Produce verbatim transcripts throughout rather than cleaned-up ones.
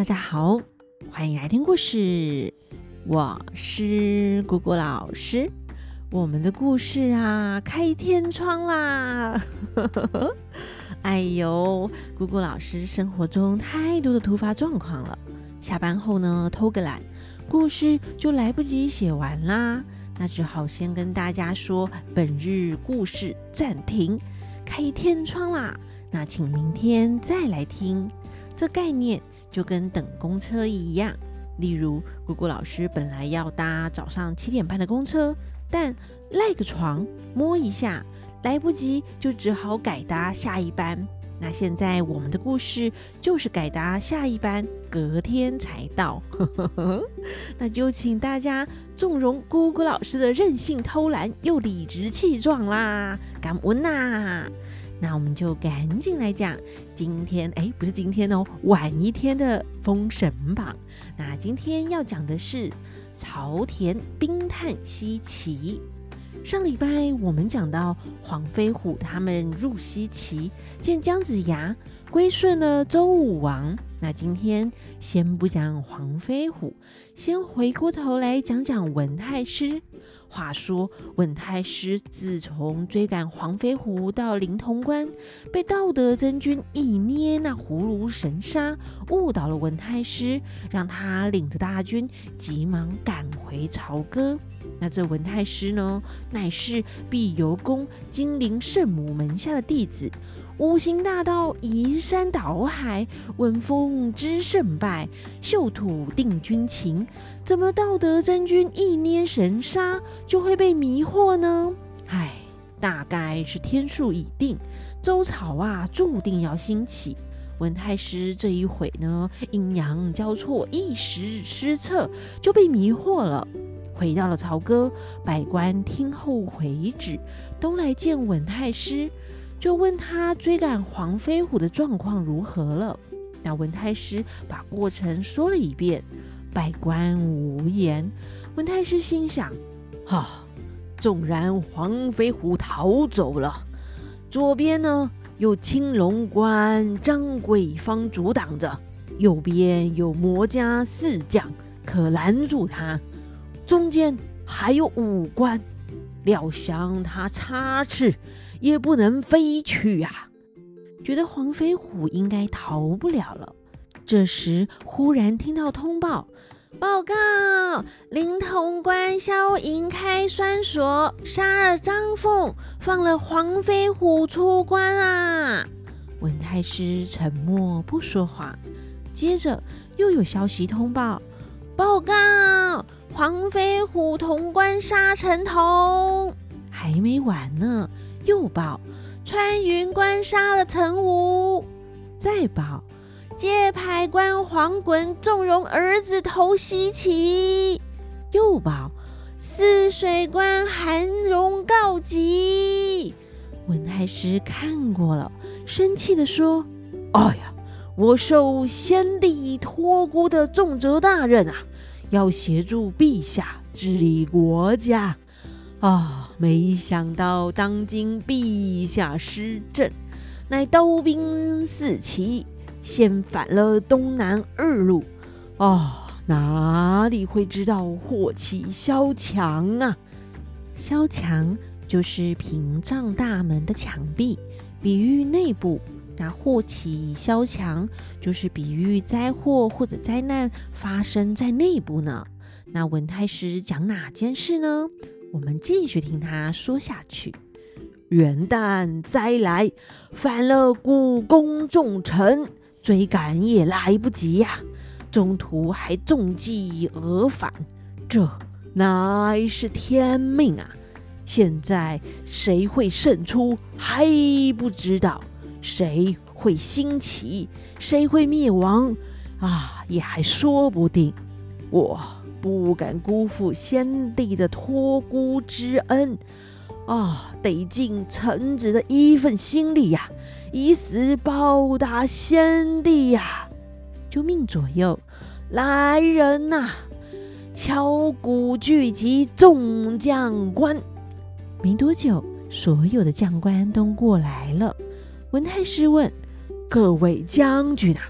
大家好，欢迎来听故事，我是姑姑老师。我们的故事啊，开天窗啦！哎呦，姑姑老师生活中太多的突发状况了，下班后呢偷个懒，故事就来不及写完啦。那只好先跟大家说，本日故事暂停，开天窗啦。那请明天再来听。这概念就跟等公车一样，例如姑姑老师本来要搭早上七点半的公车，但赖个床摸一下来不及，就只好改搭下一班。那现在我们的故事就是改搭下一班，隔天才到。那就请大家纵容姑姑老师的任性偷懒又理直气壮啦，感恩啦！那我们就赶紧来讲今天，哎，不是今天哦，晚一天的封神榜。那今天要讲的是朝田冰炭西岐。上礼拜我们讲到黄飞虎他们入西岐，见姜子牙，归顺了周武王。那今天先不讲黄飞虎，先回过头来讲讲文太师。话说文太师自从追赶黄飞虎到灵潼关，被道德真君一捏那葫芦神砂，误导了文太师，让他领着大军急忙赶回朝歌。那这文太师呢，乃是碧游宫金陵圣母门下的弟子，无形大道移山倒海，闻风知胜败，秀土定军情。怎么道德真君一捏神砂就会被迷惑呢？唉，大概是天数已定，周朝啊注定要兴起。文太师这一回呢，阴阳交错，一时失策，就被迷惑了。回到了朝歌，百官听后回旨，都来见文太师，就问他追赶黄飞虎的状况如何了。那文太师把过程说了一遍，百官无言。文太师心想：哈，纵然黄飞虎逃走了，左边呢有青龙关张贵芳阻挡着，右边有魔家四将可拦住他，中间还有五关，料想他插翅也不能飞去啊！觉得黄飞虎应该逃不了了。这时忽然听到通报，报告灵潼关萧营开栓锁，杀了张凤，放了黄飞虎出关啊！文太师沉默不说话。接着又有消息通报，报告黄飞虎潼关杀陈同。还没完呢，又报穿云关杀了陈武。再报界牌关黄衮纵容儿子投西岐。又报泗水关韩荣告急。文太师看过了，生气地说：哎呀，我受先帝托孤的重责大任啊，要协助陛下治理国家啊！没想到当今陛下施政，乃刀兵四起，先反了东南二路哦，哪里会知道祸起萧墙啊？萧墙就是屏障大门的墙壁，比喻内部。那祸起萧墙就是比喻灾祸或者灾难发生在内部呢。那文太师讲哪件事呢？我们继续听他说下去。元旦灾来，反了故宫重臣，追赶也来不及呀、啊，中途还中计而返，这乃是天命啊！现在谁会胜出还不知道，谁会兴起，谁会灭亡啊，也还说不定。我不敢辜负先帝的托孤之恩啊，得尽臣子的一份心力呀、啊，以死报答先帝呀、啊！就命左右，来人呐、啊，敲鼓聚集众将官。没多久，所有的将官都过来了。文太师问：各位将军啊，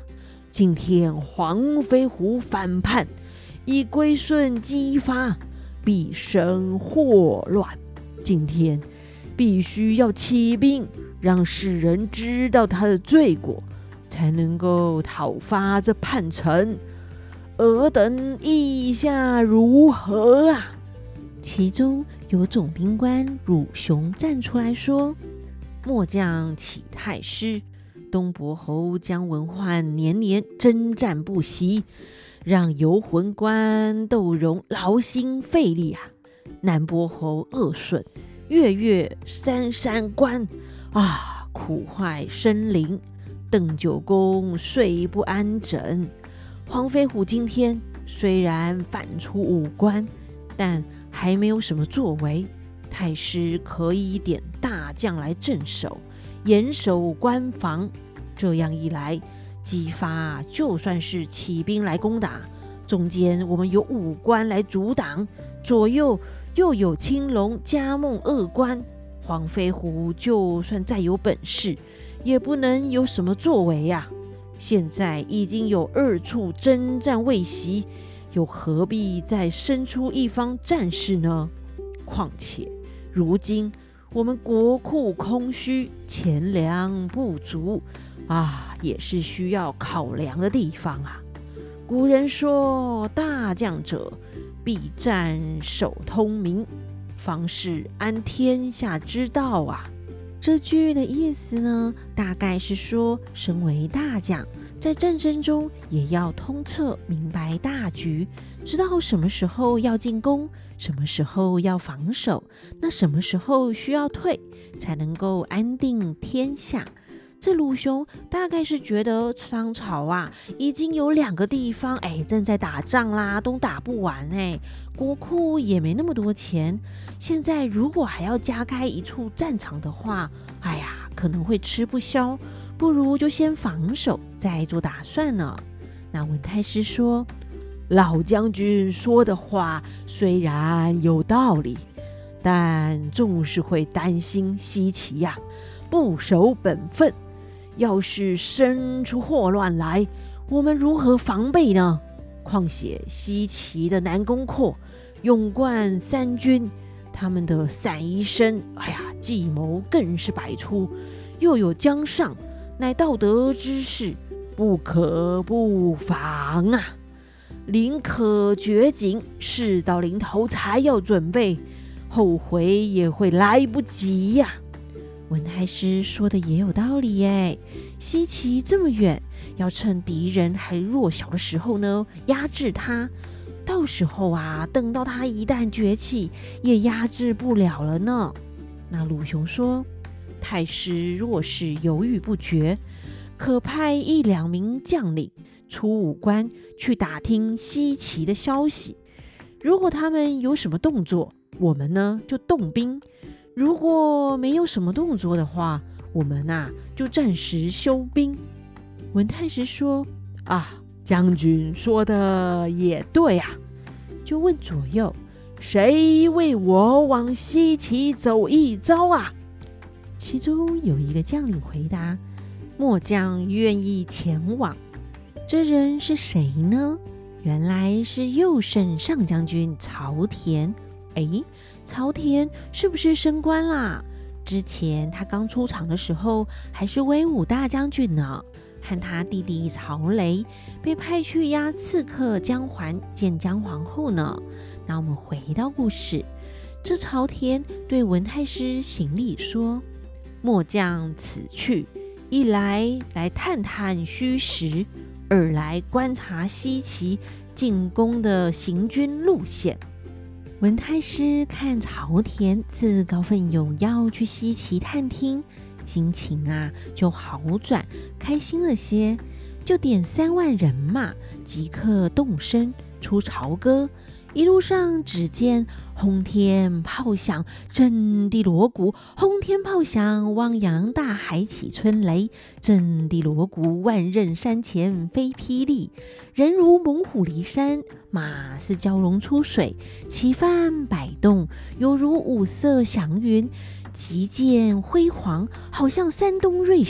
今天黄飞虎反叛，以归顺姬发，必生祸乱。今天必须要起兵，让世人知道他的罪过，才能够讨伐这叛臣。尔等意下如何啊？其中有总兵官汝雄站出来说：末将启太师，东伯侯姜文焕年年征战不息，让游魂官窦融劳心费力啊。南伯侯鄂顺月月三三关啊，苦坏生灵。邓九公睡不安枕。黄飞虎今天虽然反出五关，但还没有什么作为。太师可以点大将来镇守，严守关防。这样一来，姬发就算是起兵来攻打，中间我们有五关来阻挡，左右又有青龙、嘉梦二关。黄飞虎就算再有本事，也不能有什么作为呀、啊。现在已经有二处征战未息，又何必再生出一方战士呢？况且如今我们国库空虚，钱粮不足啊，也是需要考量的地方啊。古人说，大将者必战守通明，方是安天下之道啊。这句的意思呢，大概是说，身为大将，在战争中也要通彻明白大局，知道什么时候要进攻，什么时候要防守，那什么时候需要退，才能够安定天下。这鲁雄大概是觉得商朝啊，已经有两个地方哎正在打仗啦，都打不完哎，国库也没那么多钱。现在如果还要加开一处战场的话，哎呀，可能会吃不消，不如就先防守，再做打算呢。那文太师说，老将军说的话虽然有道理，但总是会担心西岐呀、啊，不守本分。要是生出祸乱来，我们如何防备呢？况且西岐的南宫阔、勇冠三军，他们的散宜生，哎呀，计谋更是百出。又有姜尚，乃道德之士，不可不防啊！宁可绝井，事到临头才要准备，后悔也会来不及呀、啊。文太师说的也有道理耶，西岐这么远，要趁敌人还弱小的时候呢，压制他。到时候啊，等到他一旦崛起，也压制不了了呢。那鲁雄说，太师若是犹豫不决，可派一两名将领出武关去打听西岐的消息。如果他们有什么动作，我们呢就动兵。如果没有什么动作的话，我们啊就暂时休兵。文太师说，啊，将军说的也对啊，就问左右，谁为我往西岐走一遭啊？其中有一个将领回答，末将愿意前往。这人是谁呢？原来是右圣上将军曹田。诶，曹田是不是升官啦？之前他刚出场的时候还是威武大将军呢，和他弟弟曹雷被派去押刺客姜环见姜皇后呢。那我们回到故事，这曹田对文太师行礼说，末将此去，一来来探探虚实，二来观察西岐进攻的行军路线。文太师看曹田自告奋勇要去西岐探听，心情啊就好转，开心了些，就点三万人马，即刻动身出朝歌。一路上只见轰天炮响，震地锣鼓；轰天炮响，汪洋大海起春雷；震地锣鼓，万仞山前飞霹雳。人如猛虎离山，马似蛟龙出水，旗帆摆动，犹如五色祥云，极见辉煌，好像山东瑞雪。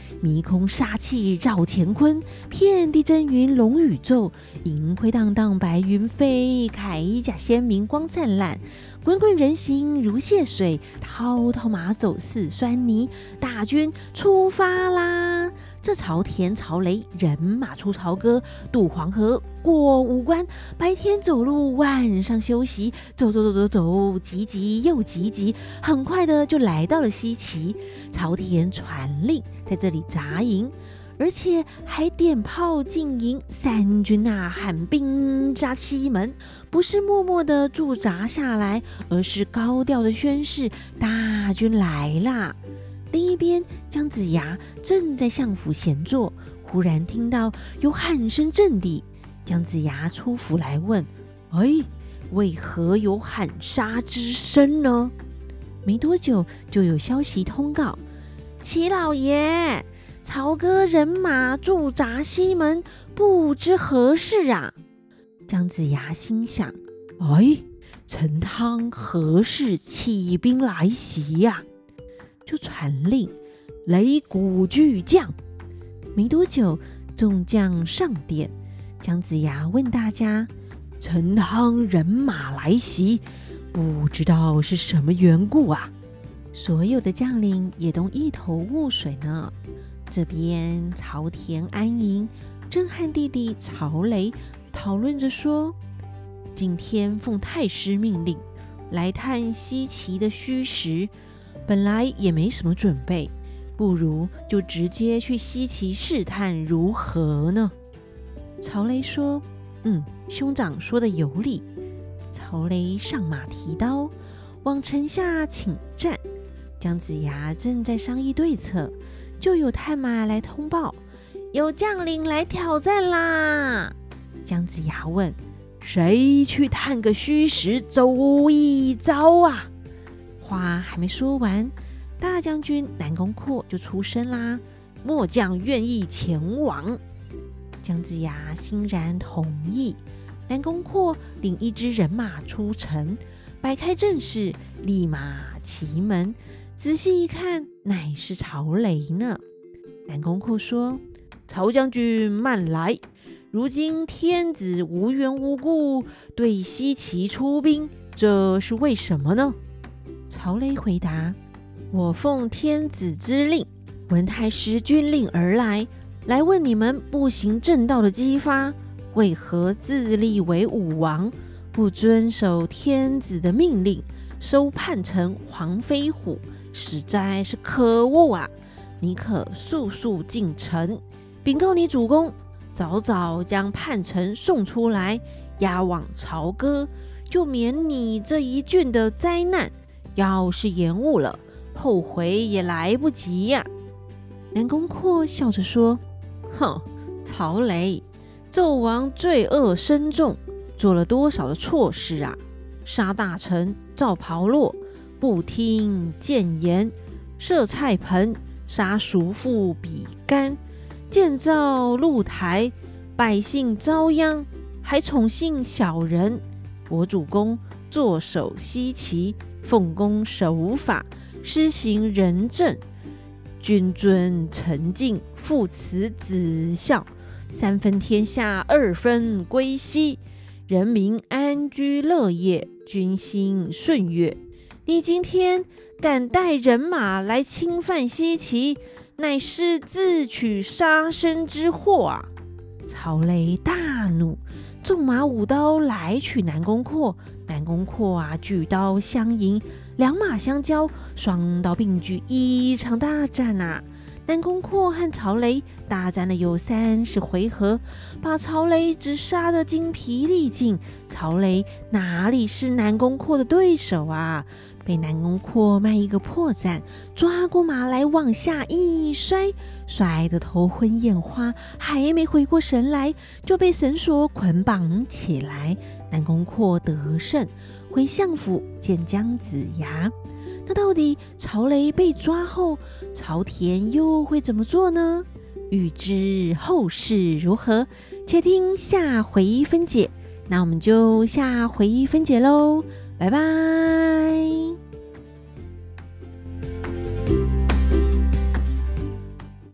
迷空杀气绕乾坤，遍地真云龙宇宙，银灰荡荡白云飞，铠甲鲜明光灿烂，滚滚人行如泻水，滔滔马走似酸泥，大军出发啦！这朝田朝雷，人马出朝歌，渡黄河过五关，白天走路，晚上休息，走走走走走，急急又急急，很快的就来到了西岐。朝田传令在这里扎营，而且还点炮进营，三军呐喊兵扎西门，不是默默的驻扎下来，而是高调的宣示大军来啦。另一边，姜子牙正在相府闲坐，忽然听到有喊声震地。姜子牙出府来问：“哎，为何有喊杀之声呢？”没多久，就有消息通告：“齐老爷，朝歌人马驻扎西门，不知何事啊？”姜子牙心想：“哎，陈汤何时起兵来袭呀、啊？”就传令擂鼓巨将。没多久，众将上殿。姜子牙问大家：“陈汤人马来袭，不知道是什么缘故啊？”所有的将领也都一头雾水呢。这边朝田安营，正和弟弟朝雷讨论着说：“今天奉太师命令来探西岐的虚实。本来也没什么准备，不如就直接去西岐试探如何呢？”曹雷说：“嗯，兄长说的有理。”曹雷上马提刀，往城下请战。姜子牙正在商议对策，就有探马来通报：“有将领来挑战啦！”姜子牙问：“谁去探个虚实，走一遭啊？”话还没说完，大将军南宫阔就出声啦：“末将愿意前往。”姜子牙欣然同意。南宫阔领一支人马出城，摆开阵势，立马齐门。仔细一看，乃是曹雷呢。南宫阔说：“曹将军慢来，如今天子无缘无故对西岐出兵，这是为什么呢？”曹雷回答：“我奉天子之令，闻太师军令而来，来问你们不行正道的姬发，为何自立为武王，不遵守天子的命令，收叛臣黄飞虎，实在是可恶啊！你可速速进城，禀告你主公，早早将叛臣送出来，押往朝歌，就免你这一郡的灾难。要是延误了，后悔也来不及呀、啊！”南宫阔笑着说：“哼，曹雷，纣王罪恶深重，做了多少的错事啊？杀大臣赵袍洛，不听谏言；设菜盆，杀叔父比干；建造露台，百姓遭殃，还宠幸小人。我主公坐守西岐，奉公守法，施行仁政，君尊臣敬，父慈子孝，三分天下，二分归西，人民安居乐业，军心顺悦。你今天敢带人马来侵犯西岐，乃是自取杀身之祸啊！”曹雷大怒，纵马舞刀来取南宫阔。南宫阔啊，举刀相迎，两马相交，双刀并举，一场大战啊！南宫阔和曹雷大战了有三十回合，把曹雷只杀得精疲力尽。曹雷哪里是南宫阔的对手啊？被南宫阔卖一个破绽，抓过马来往下一摔，摔得头昏眼花，还没回过神来，就被绳索捆绑起来。南宫阔得胜，回相府见姜子牙。那到底曹雷被抓后，朝田又会怎么做呢？欲知后事如何，且听下回分解。那我们就下回分解喽，拜拜。